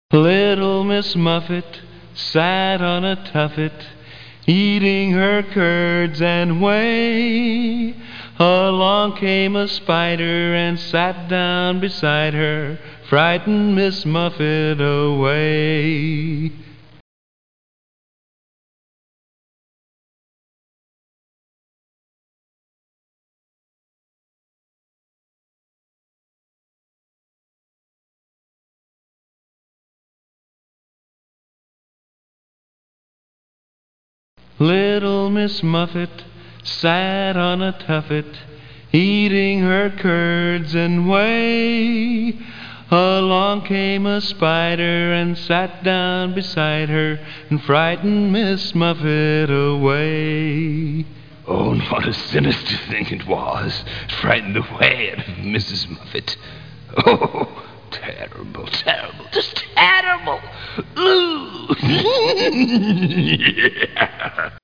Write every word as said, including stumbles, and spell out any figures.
Little Miss Muffet sat on a tuffet, eating her curds and whey. Along came a spider and sat down beside her, frightened Miss Muffet away. Little Miss Muffet sat on a tuffet, eating her curds and whey. Along came a spider and sat down beside her, and frightened Miss Muffet away. Oh, and what a sinister thing it was! It frightened the way out of Missus Muffet. Oh, terrible, terrible, just terrible! Ooh.